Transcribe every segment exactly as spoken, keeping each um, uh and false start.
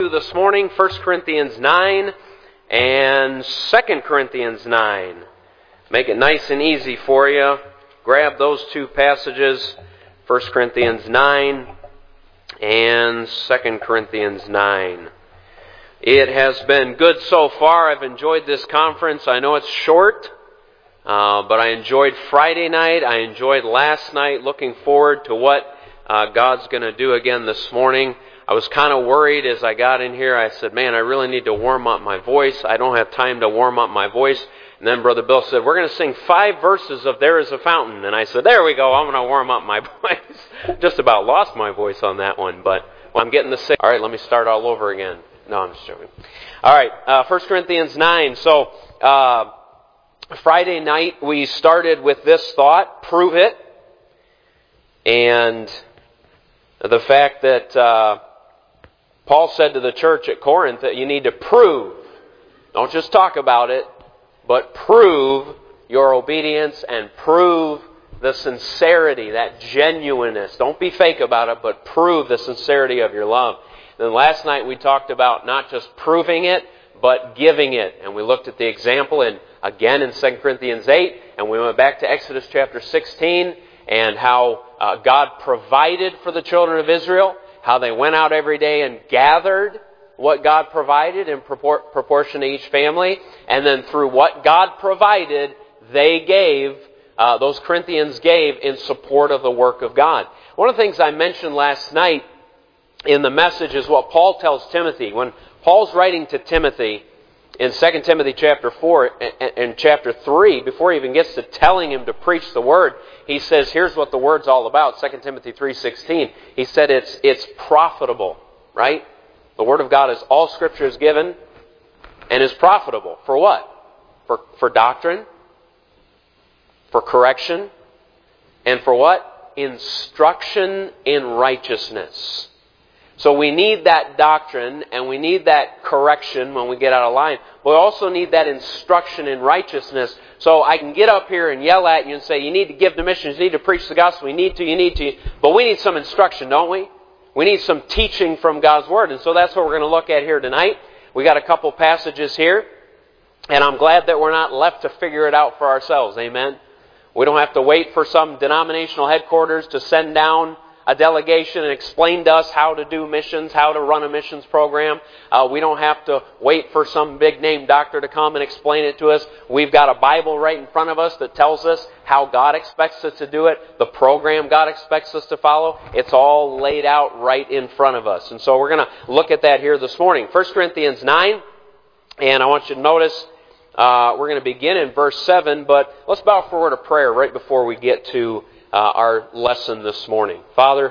to this morning, First Corinthians nine and Second Corinthians nine. Make it nice and easy for you. Grab those two passages, First Corinthians nine and Second Corinthians nine. It has been good so far. I've enjoyed this conference. I know it's short, uh, but I enjoyed Friday night. I enjoyed last night. Looking forward to what uh, God's going to do again this morning. I was kind of worried as I got in here. I said, man, I really need to warm up my voice. I don't have time to warm up my voice. And then Brother Bill said, we're going to sing five verses of There Is a Fountain. And I said, there we go. I'm going to warm up my voice. Just about lost my voice on that one. But well, I'm getting the sick. All right, let me start all over again. No, I'm just joking. All right, uh, First Corinthians nine. So uh, Friday night we started with this thought, prove it. And the fact that uh, Paul said to the church at Corinth that you need to prove, don't just talk about it, but prove your obedience and prove the sincerity, that genuineness. Don't be fake about it, but prove the sincerity of your love. Then last night we talked about not just proving it, but giving it. And we looked at the example in again in Second Corinthians eight, and we went back to Exodus chapter sixteen, and how uh, God provided for the children of Israel, how they went out every day and gathered what God provided in propor- proportion to each family. And then through what God provided, they gave, uh, those Corinthians gave in support of the work of God. One of the things I mentioned last night in the message is what Paul tells Timothy. When Paul's writing to Timothy in Second Timothy chapter four and chapter three, before he even gets to telling him to preach the word, he says, here's what the word's all about, Second Timothy three sixteen. He said it's it's profitable, right? The word of God is all Scripture is given and is profitable. For what? For, for doctrine, for correction, and for what? Instruction in righteousness. So we need that doctrine and we need that correction when we get out of line. But we also need that instruction in righteousness. So I can get up here and yell at you and say, you need to give the missions, you need to preach the gospel, you need to, you need to. But we need some instruction, don't we? We need some teaching from God's Word. And so that's what we're going to look at here tonight. We got a couple passages here. And I'm glad that we're not left to figure it out for ourselves. Amen? We don't have to wait for some denominational headquarters to send down a delegation and explain to us how to do missions, how to run a missions program. Uh, we don't have to wait for some big name doctor to come and explain it to us. We've got a Bible right in front of us that tells us how God expects us to do it, the program God expects us to follow. It's all laid out right in front of us. And so we're going to look at that here this morning. First Corinthians nine, and I want you to notice uh, we're going to begin in verse seven, but let's bow for a word of prayer right before we get to Uh, our lesson this morning. Father,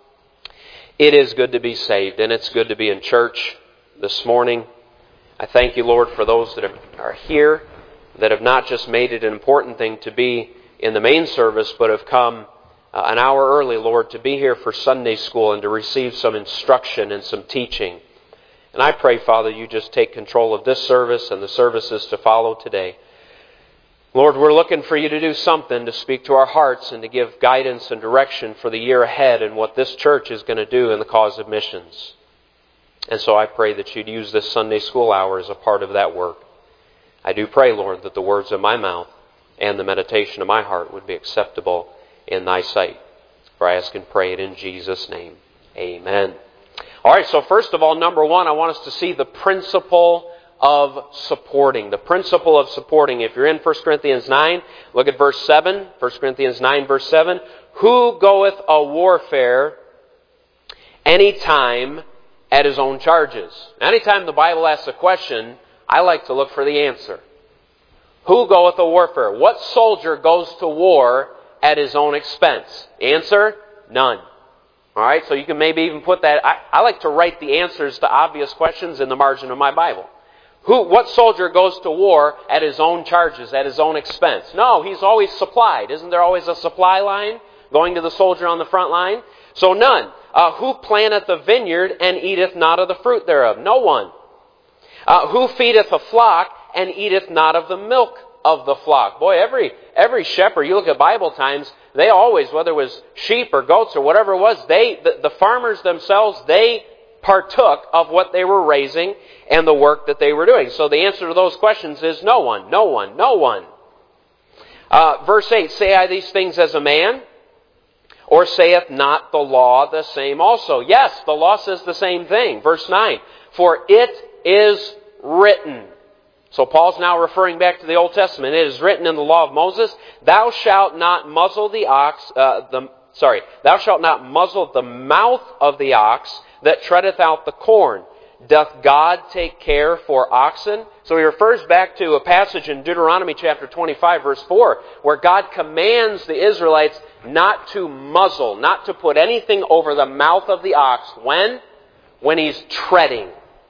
it is good to be saved, and it's good to be in church this morning. I thank you, Lord, for those that are here, that have not just made it an important thing to be in the main service, but have come uh, an hour early, Lord, to be here for Sunday school and to receive some instruction and some teaching. And I pray, Father, you just take control of this service and the services to follow today. Lord, we're looking for you to do something to speak to our hearts and to give guidance and direction for the year ahead and what this church is going to do in the cause of missions. And so I pray that you'd use this Sunday school hour as a part of that work. I do pray, Lord, that the words of my mouth and the meditation of my heart would be acceptable in thy sight. For I ask and pray it in Jesus' name. Amen. All right, so first of all, number one, I want us to see the principle of supporting. The principle of supporting. If you're in First Corinthians nine, look at verse seven. First Corinthians nine, verse seven. Who goeth a warfare any time at his own charges? Anytime the Bible asks a question, I like to look for the answer. Who goeth a warfare? What soldier goes to war at his own expense? Answer? None. All right, so you can maybe even put that. I, I like to write the answers to obvious questions in the margin of my Bible. Who, what soldier goes to war at his own charges, at his own expense? No, he's always supplied. Isn't there always a supply line going to the soldier on the front line? So none. Uh, who planteth a vineyard and eateth not of the fruit thereof? No one. Uh, who feedeth a flock and eateth not of the milk of the flock? Boy, every every shepherd, you look at Bible times, they always, whether it was sheep or goats or whatever it was, they the, the farmers themselves, they partook of what they were raising and the work that they were doing? So the answer to those questions is no one, no one, no one. Uh, verse eight, say I these things as a man? Or saith not the law the same also? Yes, the law says the same thing. Verse nine, for it is written. So Paul's now referring back to the Old Testament. It is written in the law of Moses, thou shalt not muzzle the ox, uh, the, sorry, thou shalt not muzzle the mouth of the ox that treadeth out the corn. Doth God take care for oxen? So he refers back to a passage in Deuteronomy chapter twenty-five, verse four, where God commands the Israelites not to muzzle, not to put anything over the mouth of the ox. When? When he's treading.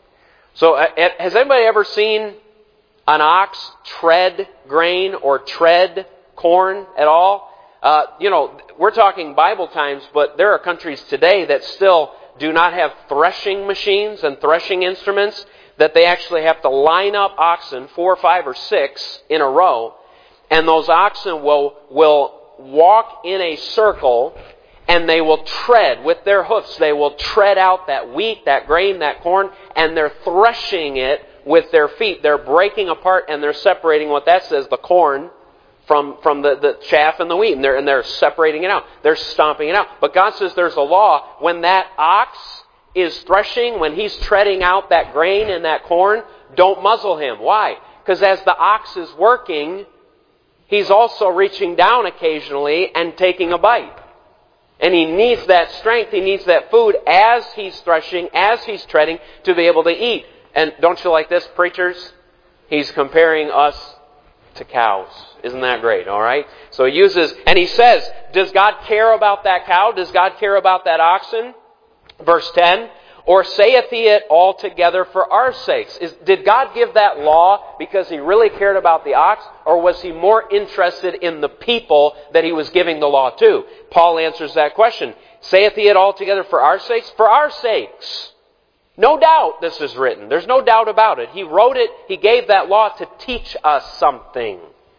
So uh, has anybody ever seen an ox tread grain or tread corn at all? Uh, you know, we're talking Bible times, but there are countries today that still do not have threshing machines and threshing instruments, that they actually have to line up oxen, four, five, or six in a row, and those oxen will, will walk in a circle, and they will tread with their hoofs. They will tread out that wheat, that grain, that corn, and they're threshing it with their feet. They're breaking apart and they're separating what that says, the corn, from, from the, the chaff and the wheat. And they're, and they're separating it out. They're stomping it out. But God says there's a law. When that ox is threshing, when he's treading out that grain and that corn, don't muzzle him. Why? Because as the ox is working, he's also reaching down occasionally and taking a bite. And he needs that strength, he needs that food as he's threshing, as he's treading, to be able to eat. And don't you like this, preachers? He's comparing us to cows. Isn't that great? All right? So he uses, and he says, does God care about that cow? Does God care about that oxen? Verse ten, or saith he it altogether for our sakes? Is, did God give that law because he really cared about the ox? Or was he more interested in the people that he was giving the law to? Paul answers that question. Saith he it altogether for our sakes? For our sakes. No doubt this is written. There's no doubt about it. He wrote it, he gave that law to teach us something.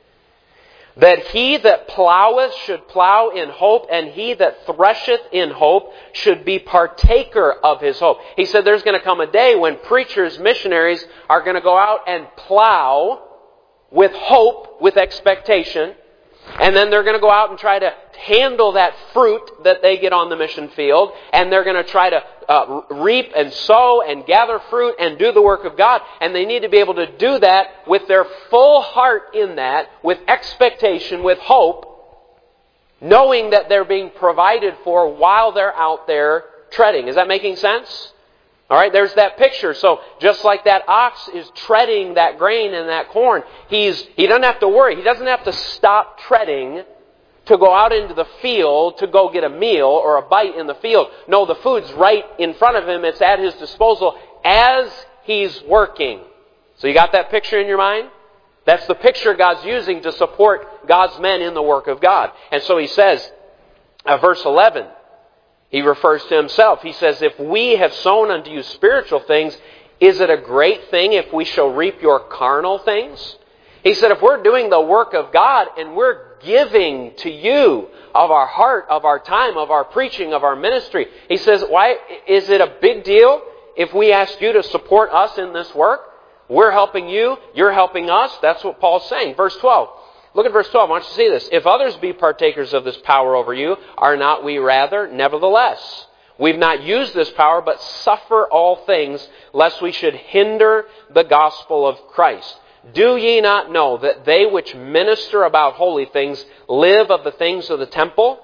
That he that ploweth should plow in hope, and he that thresheth in hope should be partaker of his hope. He said there's going to come a day when preachers, missionaries, are going to go out and plow with hope, with expectation, and then they're going to go out and try to handle that fruit that they get on the mission field, and they're going to try to uh, reap and sow and gather fruit and do the work of God. And they need to be able to do that with their full heart in that, with expectation, with hope, knowing that they're being provided for while they're out there treading. Is that making sense? All right, there's that picture. So just like that ox is treading that grain and that corn, he's he doesn't have to worry. He doesn't have to stop treading to go out into the field to go get a meal or a bite in the field. No, the food's right in front of him. It's at his disposal as he's working. So you got that picture in your mind? That's the picture God's using to support God's men in the work of God. And so he says, uh, verse eleven, he refers to himself. He says, if we have sown unto you spiritual things, is it a great thing if we shall reap your carnal things? He said, if we're doing the work of God and we're giving to you of our heart, of our time, of our preaching, of our ministry, he says, why is it a big deal if we ask you to support us in this work? We're helping you, you're helping us. That's what Paul's saying. Verse twelve. Look at verse twelve. I want you to see this. If others be partakers of this power over you, are not we rather? Nevertheless, we've not used this power, but suffer all things, lest we should hinder the gospel of Christ. Do ye not know that they which minister about holy things live of the things of the temple?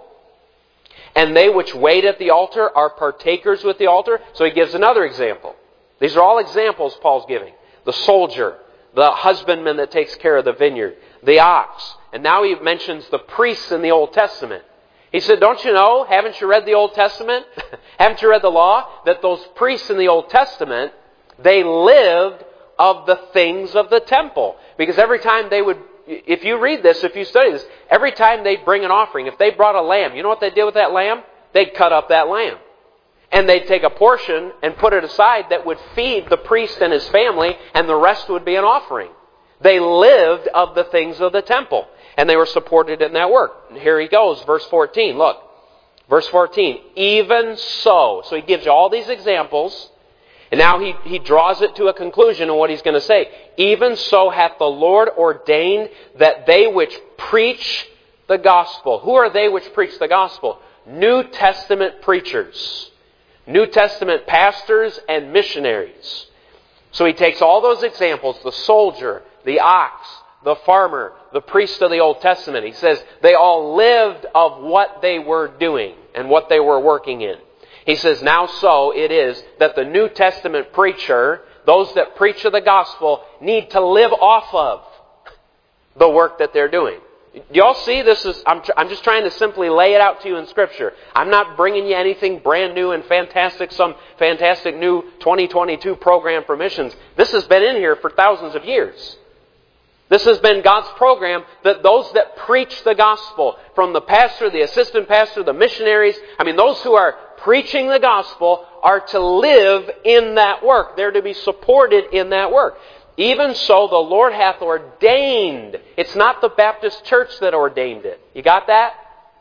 And they which wait at the altar are partakers with the altar? So he gives another example. These are all examples Paul's giving. The soldier, the husbandman that takes care of the vineyard, the ox. And now he mentions the priests in the Old Testament. He said, don't you know, haven't you read the Old Testament? Haven't you read the law? That those priests in the Old Testament, they lived of the things of the temple. Because every time they would, if you read this, if you study this, every time they'd bring an offering, if they brought a lamb, you know what they did with that lamb? They'd cut up that lamb. And they'd take a portion and put it aside that would feed the priest and his family, and the rest would be an offering. They lived of the things of the temple, and they were supported in that work. And here he goes, verse fourteen. Look, verse fourteen. Even so. So he gives you all these examples. And now he, he draws it to a conclusion in what he's going to say. Even so hath the Lord ordained that they which preach the gospel. Who are they which preach the gospel? New Testament preachers. New Testament pastors and missionaries. So he takes all those examples, the soldier, the ox, the farmer, the priest of the Old Testament. He says they all lived of what they were doing and what they were working in. He says, now so it is that the New Testament preacher, those that preach of the gospel, need to live off of the work that they're doing. Do y'all see this is, I'm, I'm just trying to simply lay it out to you in Scripture. I'm not bringing you anything brand new and fantastic, some fantastic new twenty twenty-two program for missions. This has been in here for thousands of years. This has been God's program that those that preach the gospel, from the pastor, the assistant pastor, the missionaries, I mean those who are preaching the gospel are to live in that work. They're to be supported in that work. Even so, the Lord hath ordained. It's not the Baptist church that ordained it. You got that?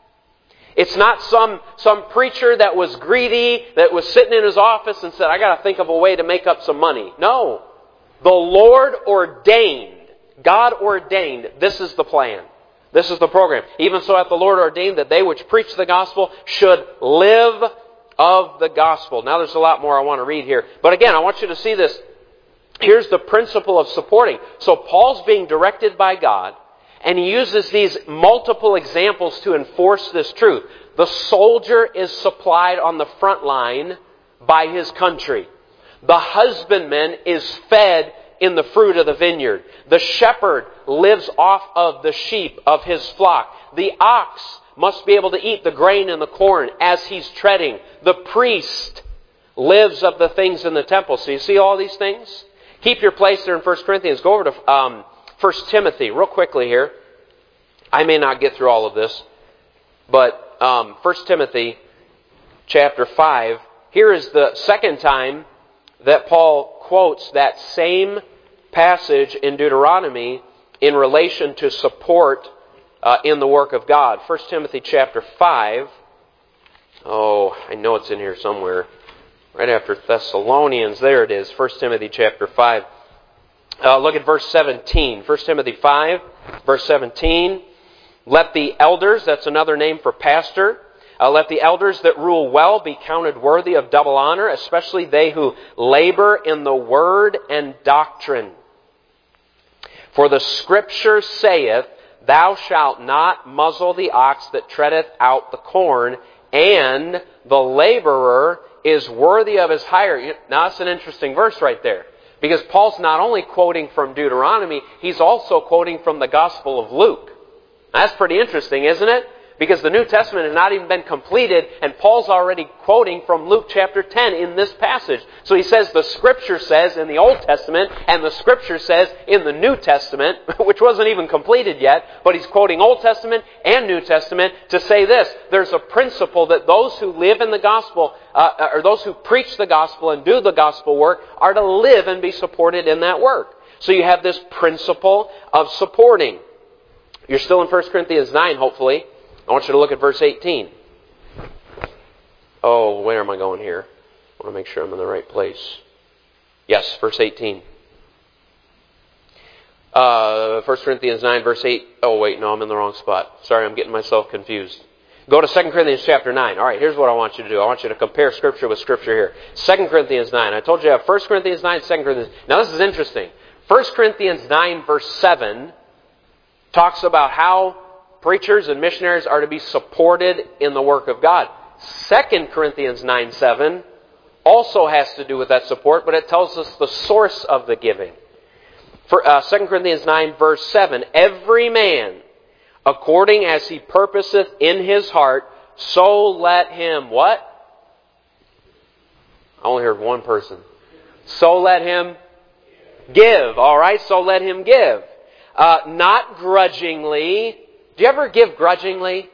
It's not some, some preacher that was greedy, that was sitting in his office and said, I got to think of a way to make up some money. No. The Lord ordained. God ordained. This is the plan. This is the program. Even so hath the Lord ordained that they which preach the gospel should live of the gospel. Now there's a lot more I want to read here. But again, I want you to see this. Here's the principle of supporting. So Paul's being directed by God, and he uses these multiple examples to enforce this truth. The soldier is supplied on the front line by his country. The husbandman is fed in the fruit of the vineyard. The shepherd lives off of the sheep of his flock. The ox must be able to eat the grain and the corn as he's treading. The priest lives of the things in the temple. So you see all these things? Keep your place there in First Corinthians. Go over to um, First Timothy real quickly here. I may not get through all of this, but um, First Timothy chapter five. Here is the second time that Paul quotes that same passage in Deuteronomy in relation to support uh, in the work of God. First Timothy chapter five. Oh, I know it's in here somewhere. Right after Thessalonians, there it is, First Timothy chapter five. Uh, look at verse seventeen. First Timothy five, verse seventeen. Let the elders, that's another name for pastor, uh, let the elders that rule well be counted worthy of double honor, especially they who labor in the word and doctrine. For the Scripture saith, Thou shalt not muzzle the ox that treadeth out the corn, and the laborer is worthy of his hire. Now that's an interesting verse right there. Because Paul's not only quoting from Deuteronomy, he's also quoting from the Gospel of Luke. That's pretty interesting, isn't it? Because the New Testament has not even been completed, and Paul's already quoting from Luke chapter ten in this passage. So he says the Scripture says in the Old Testament, and the Scripture says in the New Testament, which wasn't even completed yet, but he's quoting Old Testament and New Testament to say this. There's a principle that those who live in the gospel, uh, or those who preach the gospel and do the gospel work, are to live and be supported in that work. So you have this principle of supporting. You're still in First Corinthians nine, hopefully. I want you to look at verse eighteen. Oh, where am I going here? I want to make sure I'm in the right place. Yes, verse eighteen. Uh, First Corinthians nine, verse eight. Oh, wait, no, I'm in the wrong spot. Sorry, I'm getting myself confused. Go to Second Corinthians chapter nine. All right, here's what I want you to do. I want you to compare Scripture with Scripture here. Second Corinthians nine. I told you I have First Corinthians nine, Second Corinthians. Now, this is interesting. First Corinthians nine, verse seven talks about how preachers and missionaries are to be supported in the work of God. Second Corinthians nine seven also has to do with that support, but it tells us the source of the giving. For uh, Second Corinthians nine verse seven, every man, according as he purposeth in his heart, so let him, what? I only heard one person. So let him give. All right, so let him give. Uh, not grudgingly. Do you ever give grudgingly?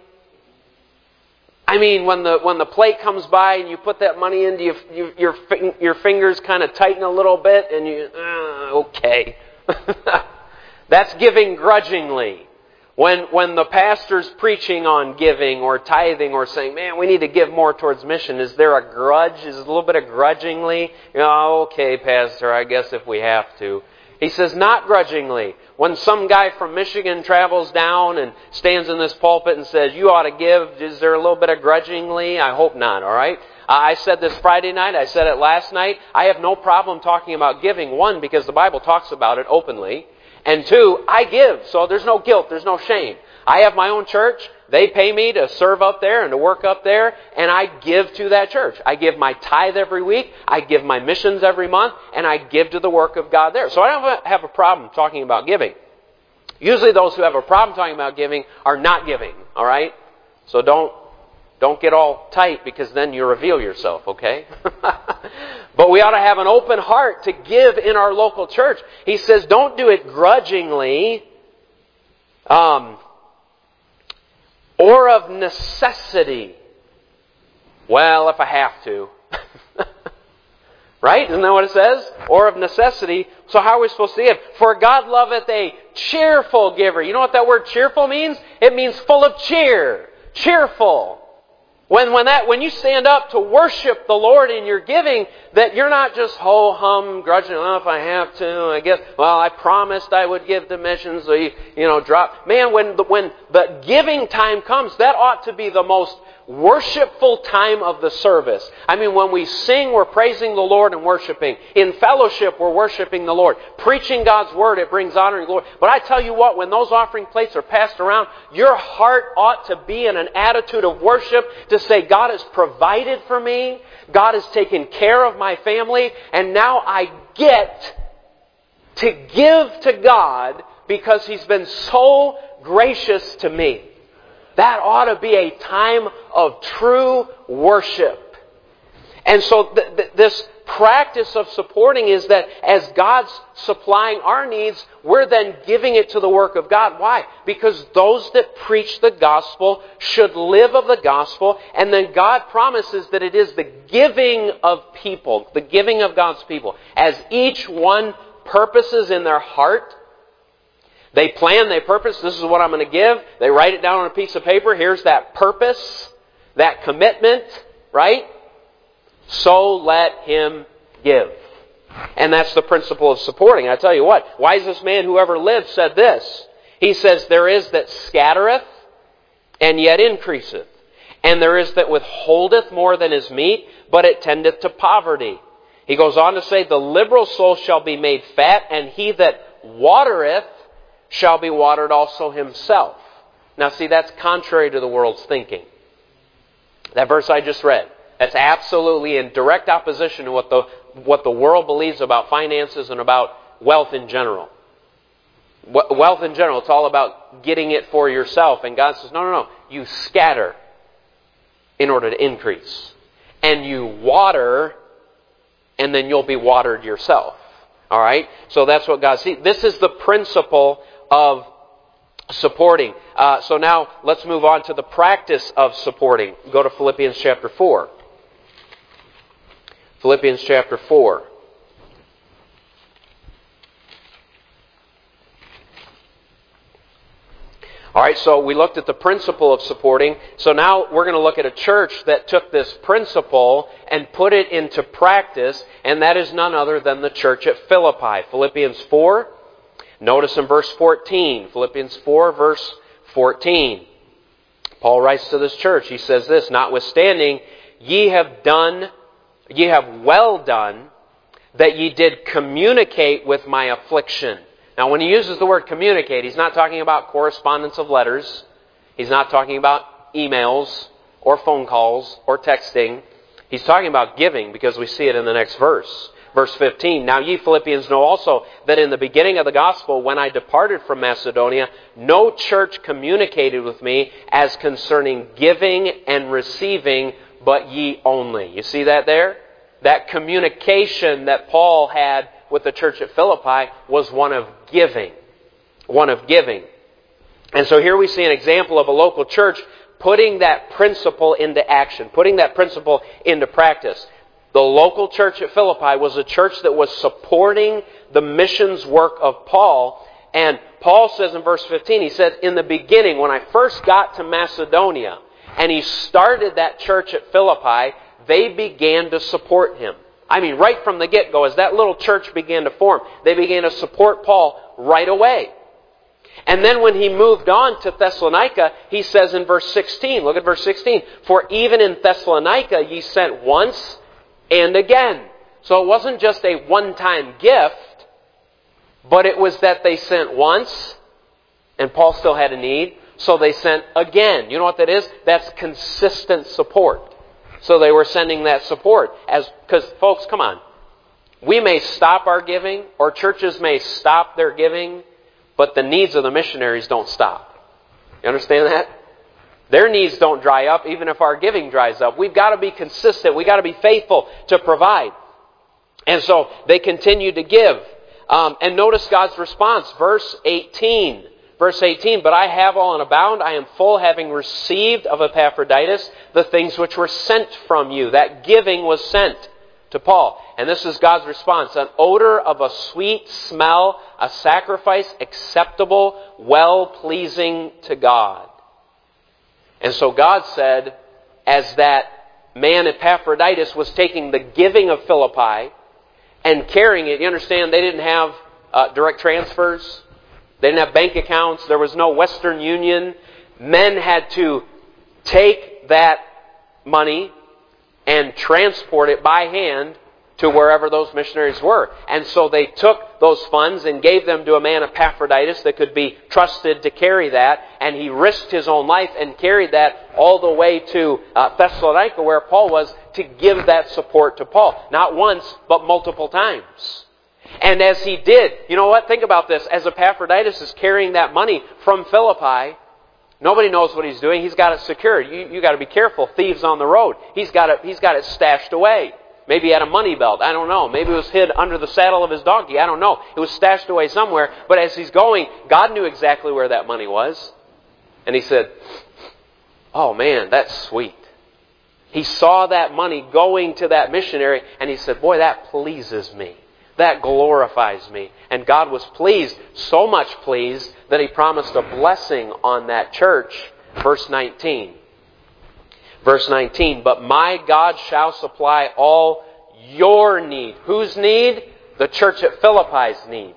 I mean, when the when the plate comes by and you put that money in, do you, you, your your fingers kind of tighten a little bit, and you uh, okay. That's giving grudgingly. When, when the pastor's preaching on giving or tithing or saying, man, we need to give more towards mission, is there a grudge? Is it a little bit of grudgingly? You know, okay, Pastor, I guess if we have to. He says, not grudgingly. When some guy from Michigan travels down and stands in this pulpit and says, you ought to give, is there a little bit of grudgingly? I hope not, all right? I said this Friday night. I said it last night. I have no problem talking about giving. One, because the Bible talks about it openly. And two, I give, so there's no guilt, there's no shame. I have my own church. They pay me to serve up there and to work up there, and I give to that church. I give my tithe every week. I give my missions every month, and I give to the work of God there. So I don't have a problem talking about giving. Usually those who have a problem talking about giving are not giving, all right? So don't Don't get all tight, because then you reveal yourself, okay? But we ought to have an open heart to give in our local church. He says, don't do it grudgingly um, or of necessity. Well, if I have to. Right? Isn't that what it says? Or of necessity. So how are we supposed to give? For God loveth a cheerful giver. You know what that word cheerful means? It means full of cheer. Cheerful. When when that when you stand up to worship the Lord in your giving, that you're not just ho hum grudging. Oh, if I have to, I guess. Well, I promised I would give to missions. So you you know drop. Man, when the when the giving time comes, that ought to be the most worshipful time of the service. I mean, when we sing, we're praising the Lord and worshiping. In fellowship, we're worshiping the Lord. Preaching God's Word, it brings honor and glory. But I tell you what, when those offering plates are passed around, your heart ought to be in an attitude of worship to say, God has provided for me. God has taken care of my family. And now I get to give to God because He's been so gracious to me. That ought to be a time of true worship. And so th- th- this practice of supporting is that as God's supplying our needs, we're then giving it to the work of God. Why? Because those that preach the gospel should live of the gospel, and then God promises that it is the giving of people, the giving of God's people, as each one purposes in their heart. They plan, they purpose, this is what I'm going to give. They write it down on a piece of paper. Here's that purpose, that commitment, right? So let him give. And that's the principle of supporting. I tell you what, wisest man who ever lived said this. He says, there is that scattereth and yet increaseth. And there is that withholdeth more than is meet, but it tendeth to poverty. He goes on to say, the liberal soul shall be made fat, and he that watereth shall be watered also himself. Now see, that's contrary to the world's thinking. That verse I just read, that's absolutely in direct opposition to what the what the world believes about finances and about wealth in general. Wealth in general, it's all about getting it for yourself. And God says, no, no, no. You scatter in order to increase. And you water, and then you'll be watered yourself. All right? So that's what God sees. This is the principle of supporting. Uh, so now let's move on to the practice of supporting. Go to Philippians chapter four. Philippians chapter four. All right, so we looked at the principle of supporting. So now we're going to look at a church that took this principle and put it into practice, and that is none other than the church at Philippi. Philippians four, notice in verse fourteen. Philippians four, verse fourteen. Paul writes to this church, he says this, notwithstanding, ye have done, ye have well done, that ye did communicate with my affliction. Now, when he uses the word communicate, he's not talking about correspondence of letters. He's not talking about emails or phone calls or texting. He's talking about giving, because we see it in the next verse. Verse fifteen, now ye Philippians know also that in the beginning of the gospel, when I departed from Macedonia, no church communicated with me as concerning giving and receiving, but ye only. You see that there? That communication that Paul had with the church at Philippi was one of giving. One of giving. And so here we see an example of a local church putting that principle into action, putting that principle into practice. The local church at Philippi was a church that was supporting the missions work of Paul. And Paul says in verse fifteen, he said, in the beginning, when I first got to Macedonia, and he started that church at Philippi, they began to support him. I mean, right from the get-go, as that little church began to form, they began to support Paul right away. And then when he moved on to Thessalonica, he says in verse sixteen, look at verse sixteen, for even in Thessalonica ye sent once and again. So it wasn't just a one-time gift, but it was that they sent once, and Paul still had a need, so they sent again. You know what that is? That's consistent support. So they were sending that support. as Because, folks, come on. We may stop our giving, or churches may stop their giving, but the needs of the missionaries don't stop. You understand that? Their needs don't dry up, even if our giving dries up. We've got to be consistent. We've got to be faithful to provide. And so they continued to give. Um, and notice God's response. Verse eighteen. Verse eighteen, but I have all and abound. I am full, having received of Epaphroditus the things which were sent from you. That giving was sent to Paul. And this is God's response. An odor of a sweet smell, a sacrifice acceptable, well-pleasing to God. And so God said, as that man Epaphroditus was taking the giving of Philippi and carrying it, you understand, they didn't have uh, direct transfers. They didn't have bank accounts. There was no Western Union. Men had to take that money and transport it by hand to wherever those missionaries were. And so they took those funds and gave them to a man Epaphroditus that could be trusted to carry that. And he risked his own life and carried that all the way to uh, Thessalonica, where Paul was, to give that support to Paul. Not once, but multiple times. And as he did, you know what? Think about this. As Epaphroditus is carrying that money from Philippi, nobody knows what he's doing. He's got it secured. You you got to be careful. Thieves on the road. He's got it. He's got it stashed away. Maybe he had a money belt. I don't know. Maybe it was hid under the saddle of his donkey. I don't know. It was stashed away somewhere. But as he's going, God knew exactly where that money was, and he said, "Oh man, that's sweet." He saw that money going to that missionary, and he said, "Boy, that pleases me. That glorifies me." And God was pleased, so much pleased, that He promised a blessing on that church. Verse nineteen. Verse nineteen, but my God shall supply all your need. Whose need? The church at Philippi's need.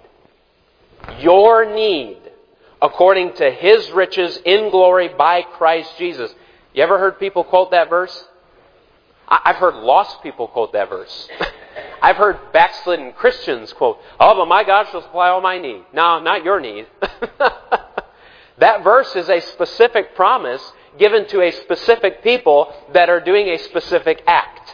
Your need, according to His riches in glory by Christ Jesus. You ever heard people quote that verse? I've heard lost people quote that verse. I've heard backslidden Christians quote, "Oh, but my God shall supply all my need." No, not your need. That verse is a specific promise given to a specific people that are doing a specific act.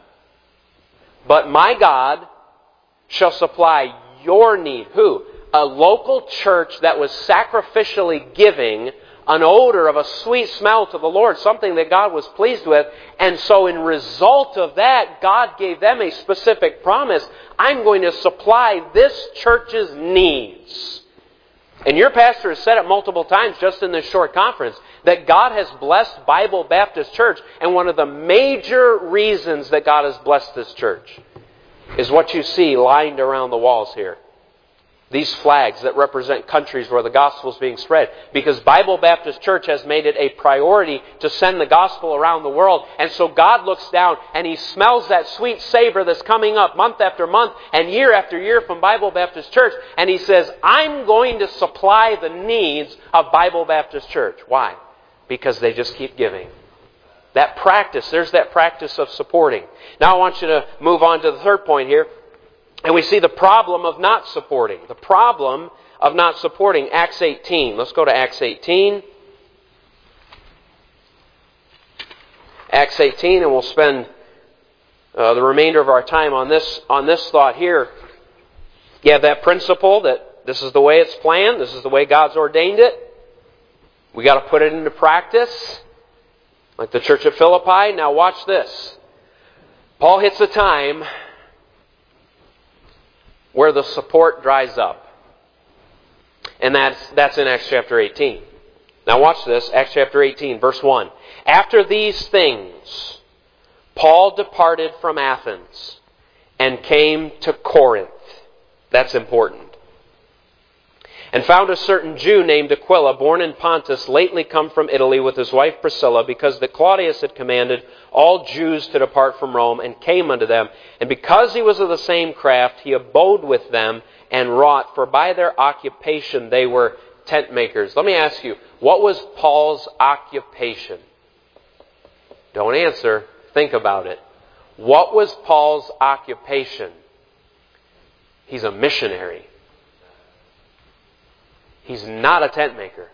But my God shall supply your need. Who? A local church that was sacrificially giving an odor of a sweet smell to the Lord, something that God was pleased with. And so in result of that, God gave them a specific promise. I'm going to supply this church's needs. And your pastor has said it multiple times just in this short conference, that God has blessed Bible Baptist Church. And one of the major reasons that God has blessed this church is what you see lined around the walls here. These flags that represent countries where the gospel is being spread. Because Bible Baptist Church has made it a priority to send the gospel around the world. And so God looks down and He smells that sweet savor that's coming up month after month and year after year from Bible Baptist Church. And He says, I'm going to supply the needs of Bible Baptist Church. Why? Because they just keep giving. That practice, there's that practice of supporting. Now I want you to move on to the third point here. And we see the problem of not supporting. The problem of not supporting. Acts eighteen. Let's go to Acts eighteen. Acts eighteen, and we'll spend uh, the remainder of our time on this on this thought here. You have that principle that this is the way it's planned. This is the way God's ordained it. We got to put it into practice. Like the church at Philippi. Now watch this. Paul hits a time where the support dries up. And that's, that's in Acts chapter eighteen. Now watch this, Acts chapter eighteen, verse one. After these things, Paul departed from Athens and came to Corinth. That's important. And found a certain Jew named Aquila, born in Pontus, lately come from Italy with his wife Priscilla, because that Claudius had commanded all Jews to depart from Rome, and came unto them. And because he was of the same craft, he abode with them and wrought, for by their occupation they were tent makers. Let me ask you, what was Paul's occupation? Don't answer. Think about it. What was Paul's occupation? He's a missionary. He's not a tent maker.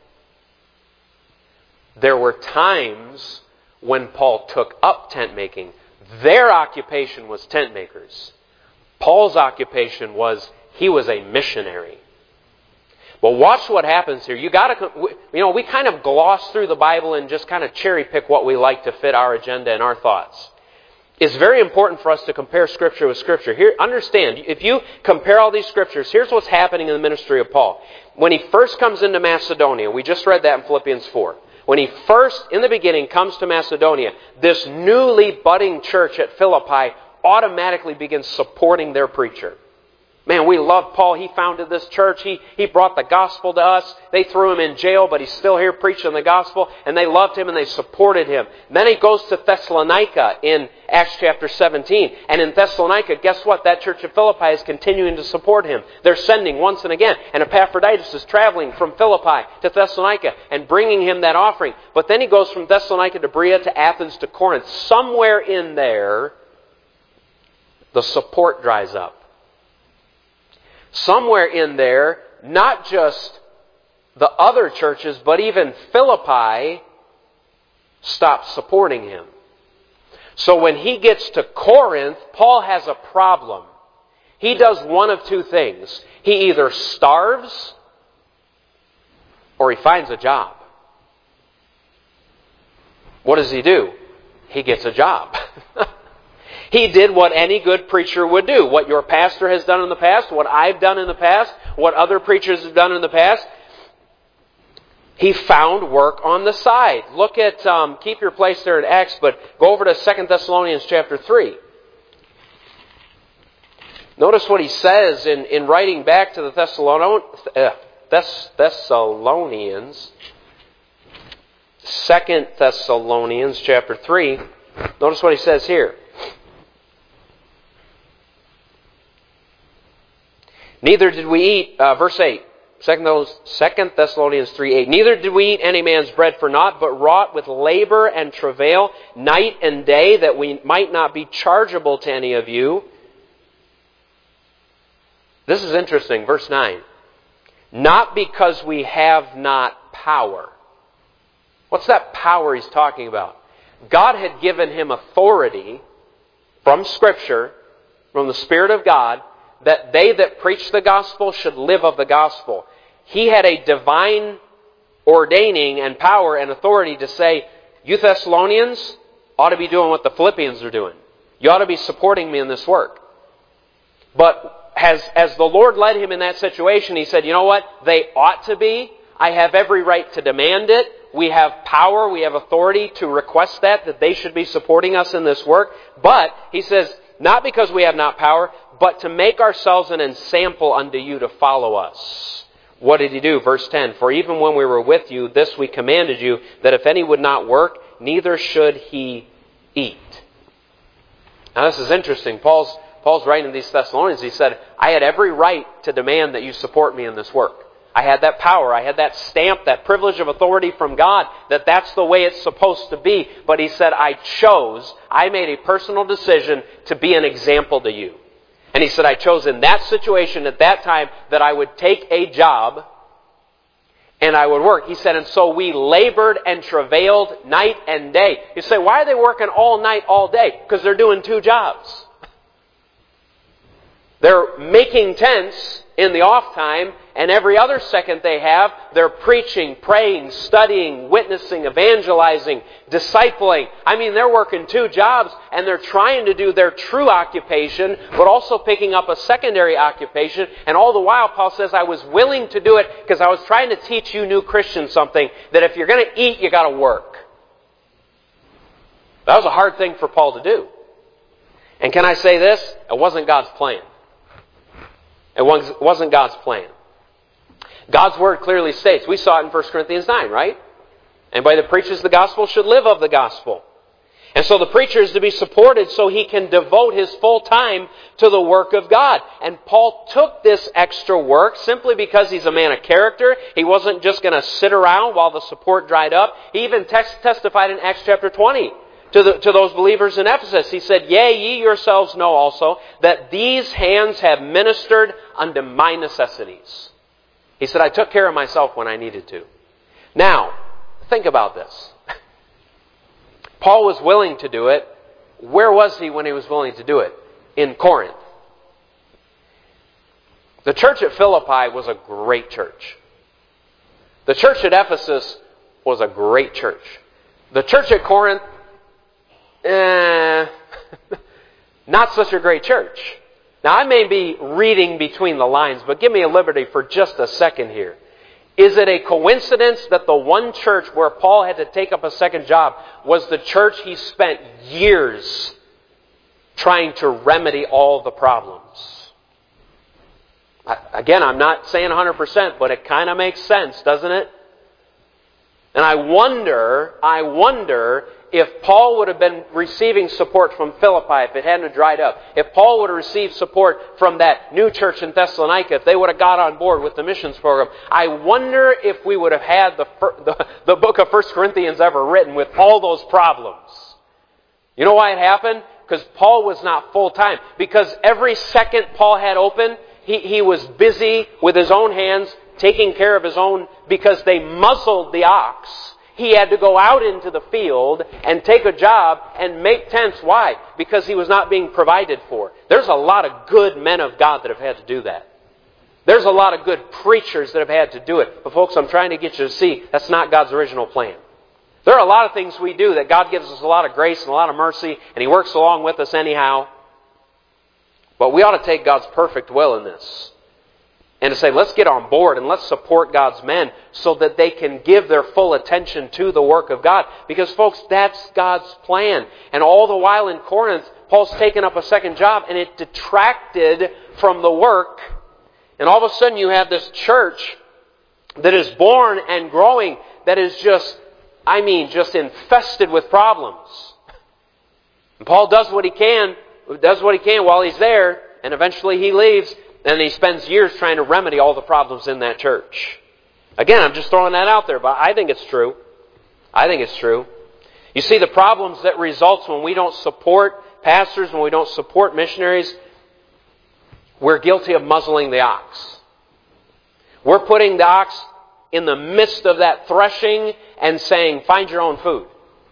There were times when Paul took up tent making. Their occupation was tent makers. Paul's occupation was he was a missionary. But watch what happens here. You got to, you know, we kind of gloss through the Bible and just kind of cherry pick what we like to fit our agenda and our thoughts. It's very important for us to compare Scripture with Scripture. Here, understand, if you compare all these Scriptures, here's what's happening in the ministry of Paul. When he first comes into Macedonia, we just read that in Philippians four. When he first, in the beginning, comes to Macedonia, this newly budding church at Philippi automatically begins supporting their preacher. Man, we love Paul. He founded this church. He, he brought the gospel to us. They threw him in jail, but he's still here preaching the gospel. And they loved him and they supported him. And then he goes to Thessalonica in Acts chapter seventeen. And in Thessalonica, guess what? That church of Philippi is continuing to support him. They're sending once and again. And Epaphroditus is traveling from Philippi to Thessalonica and bringing him that offering. But then he goes from Thessalonica to Berea to Athens to Corinth. Somewhere in there, the support dries up. Somewhere in there, not just the other churches, but even Philippi stopped supporting him. So when he gets to Corinth, Paul has a problem. He does one of two things. He either starves or he finds a job. What does he do? He gets a job. He did what any good preacher would do. What your pastor has done in the past, what I've done in the past, what other preachers have done in the past. He found work on the side. Look at, um, keep your place there in Acts, but go over to Second Thessalonians chapter three. Notice what he says in, in writing back to the Thessalon- uh, Thess- Thessalonians. Second Thessalonians chapter three. Notice what he says here. Neither did we eat, uh, verse eight, Second Thessalonians three eight. Neither did we eat any man's bread for naught, but wrought with labor and travail night and day, that we might not be chargeable to any of you. This is interesting, verse nine. Not because we have not power. What's that power he's talking about? God had given him authority from Scripture, from the Spirit of God, that they that preach the gospel should live of the gospel. He had a divine ordaining and power and authority to say, you Thessalonians ought to be doing what the Philippians are doing. You ought to be supporting me in this work. But as, as the Lord led him in that situation, he said, you know what? They ought to be. I have every right to demand it. We have power, we have authority to request that, that they should be supporting us in this work. But, he says, not because we have not power, but to make ourselves an ensample unto you to follow us. What did he do? Verse ten, for even when we were with you, this we commanded you, that if any would not work, neither should he eat. Now this is interesting. Paul's, Paul's writing to these Thessalonians. He said, I had every right to demand that you support me in this work. I had that power. I had that stamp, that privilege of authority from God, that that's the way it's supposed to be. But he said, I chose, I made a personal decision to be an example to you. And he said, I chose in that situation at that time that I would take a job and I would work. He said, and so we labored and travailed night and day. You say, why are they working all night, all day? Because they're doing two jobs. They're making tents in the off time, and every other second they have, they're preaching, praying, studying, witnessing, evangelizing, discipling. I mean, they're working two jobs, and they're trying to do their true occupation, but also picking up a secondary occupation. And all the while, Paul says, I was willing to do it because I was trying to teach you new Christians something, that if you're going to eat, you got to work. That was a hard thing for Paul to do. And can I say this? It wasn't God's plan. It wasn't God's plan. God's Word clearly states, we saw it in First Corinthians nine, right? Anybody that preaches the gospel should live of the gospel. And so the preacher is to be supported so he can devote his full time to the work of God. And Paul took this extra work simply because he's a man of character. He wasn't just going to sit around while the support dried up. He even text, testified in Acts chapter twenty to, the, to those believers in Ephesus. He said, "Yea, ye yourselves know also that these hands have ministered unto my necessities." He said, "I took care of myself when I needed to." Now, think about this. Paul was willing to do it. Where was he when he was willing to do it? In Corinth. The church at Philippi was a great church. The church at Ephesus was a great church. The church at Corinth, eh, not such a great church. Now, I may be reading between the lines, but give me a liberty for just a second here. Is it a coincidence that the one church where Paul had to take up a second job was the church he spent years trying to remedy all the problems? Again, I'm not saying one hundred percent, but it kind of makes sense, doesn't it? And I wonder, I wonder if Paul would have been receiving support from Philippi if it hadn't dried up. If Paul would have received support from that new church in Thessalonica, if they would have got on board with the missions program, I wonder if we would have had the, the, the book of First Corinthians ever written with all those problems. You know why it happened? Because Paul was not full-time. Because every second Paul had open, he, he was busy with his own hands, taking care of his own, because they muzzled the ox. He had to go out into the field and take a job and make tents. Why? Because he was not being provided for. There's a lot of good men of God that have had to do that. There's a lot of good preachers that have had to do it. But folks, I'm trying to get you to see that's not God's original plan. There are a lot of things we do that God gives us a lot of grace and a lot of mercy, and He works along with us anyhow. But we ought to take God's perfect will in this. And to say, let's get on board and let's support God's men so that they can give their full attention to the work of God. Because, folks, that's God's plan. And all the while in Corinth, Paul's taken up a second job and it detracted from the work. And all of a sudden you have this church that is born and growing that is just, I mean, just infested with problems. And Paul does what he can, does what he can while he's there, and eventually he leaves. And he spends years trying to remedy all the problems in that church. Again, I'm just throwing that out there, but I think it's true. I think it's true. You see, the problems that results when we don't support pastors, when we don't support missionaries, we're guilty of muzzling the ox. We're putting the ox in the midst of that threshing and saying, find your own food.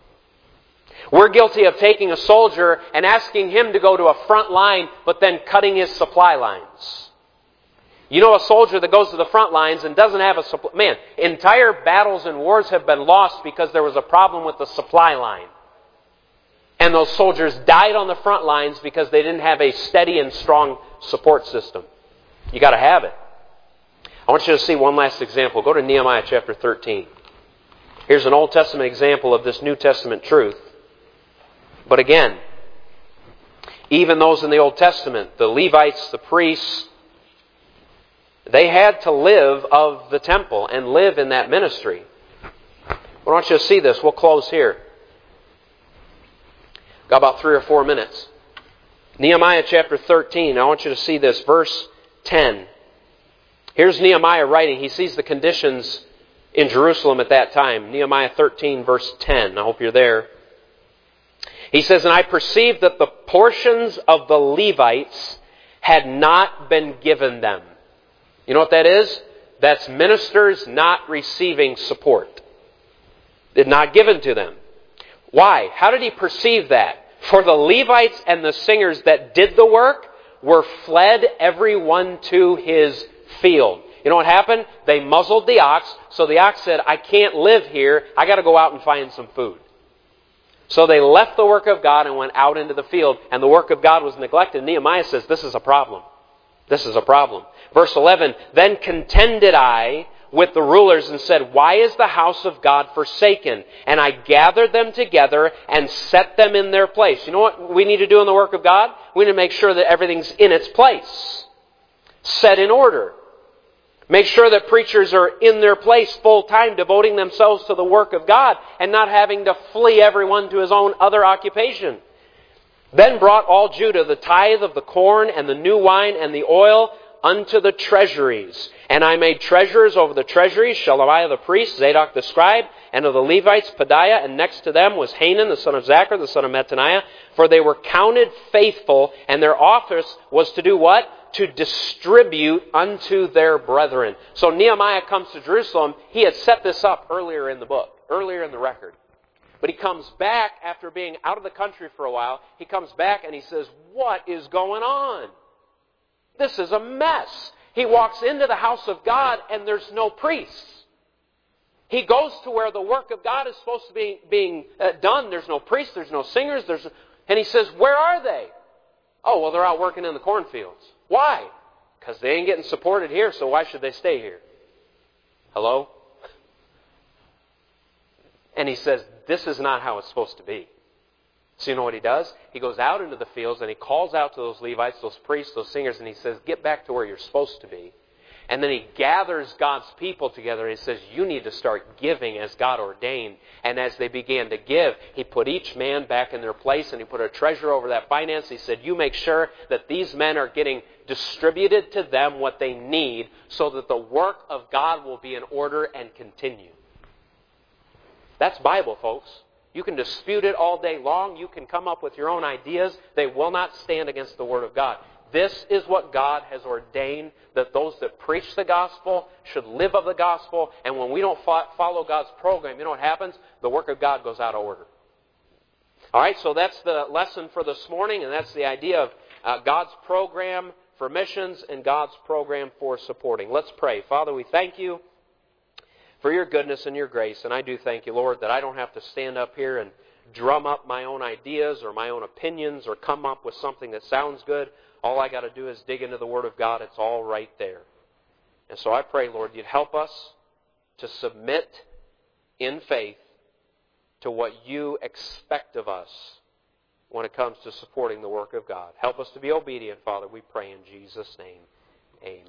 We're guilty of taking a soldier and asking him to go to a front line, but then cutting his supply lines. You know, a soldier that goes to the front lines and doesn't have a supply... Man, entire battles and wars have been lost because there was a problem with the supply line. And those soldiers died on the front lines because they didn't have a steady and strong support system. You got to have it. I want you to see one last example. Go to Nehemiah chapter thirteen. Here's an Old Testament example of this New Testament truth. But again, even those in the Old Testament, the Levites, the priests, they had to live of the temple and live in that ministry. I want you to see this. We'll close here. Got about three or four minutes. Nehemiah chapter thirteen. I want you to see this. Verse ten. Here's Nehemiah writing. He sees the conditions in Jerusalem at that time. Nehemiah thirteen, verse ten. I hope you're there. He says, and I perceived that the portions of the Levites had not been given them. You know what that is? That's ministers not receiving support. Did not given to them. Why? How did he perceive that? For the Levites and the singers that did the work were fled every one to his field. You know what happened? They muzzled the ox, so the ox said, I can't live here, I got to go out and find some food. So they left the work of God and went out into the field, and the work of God was neglected. Nehemiah says, this is a problem. This is a problem. Verse eleven, then contended I with the rulers and said, why is the house of God forsaken? And I gathered them together and set them in their place. You know what we need to do in the work of God? We need to make sure that everything's in its place. Set in order. Make sure that preachers are in their place full time, devoting themselves to the work of God and not having to flee everyone to his own other occupation. Then brought all Judah the tithe of the corn and the new wine and the oil unto the treasuries. And I made treasurers over the treasuries, Shelemiah the priest, Zadok the scribe, and of the Levites, Pedaiah, and next to them was Hanan, the son of Zachar, the son of Mattaniah, for they were counted faithful, and their office was to do what? To distribute unto their brethren. So Nehemiah comes to Jerusalem. He had set this up earlier in the book, earlier in the record. But he comes back after being out of the country for a while. He comes back and he says, what is going on? This is a mess. He walks into the house of God and there's no priests. He goes to where the work of God is supposed to be being uh, done. There's no priests, there's no singers, there's and he says, where are they? Oh, well, they're out working in the cornfields. Why? Because they ain't getting supported here, so why should they stay here? Hello? And he says, this is not how it's supposed to be. So you know what he does? He goes out into the fields and he calls out to those Levites, those priests, those singers, and he says, get back to where you're supposed to be. And then he gathers God's people together and he says, you need to start giving as God ordained. And as they began to give, he put each man back in their place and he put a treasurer over that finance. He said, you make sure that these men are getting distributed to them what they need so that the work of God will be in order and continue. That's Bible, folks. You can dispute it all day long. You can come up with your own ideas. They will not stand against the Word of God. This is what God has ordained, that those that preach the gospel should live of the gospel. And when we don't follow God's program, you know what happens? The work of God goes out of order. All right, so that's the lesson for this morning, and that's the idea of uh, God's program for missions and God's program for supporting. Let's pray. Father, we thank you for your goodness and your grace. And I do thank you, Lord, that I don't have to stand up here and drum up my own ideas or my own opinions or come up with something that sounds good. All I got to do is dig into the Word of God. It's all right there. And so I pray, Lord, you'd help us to submit in faith to what you expect of us when it comes to supporting the work of God. Help us to be obedient, Father, we pray in Jesus' name. Amen.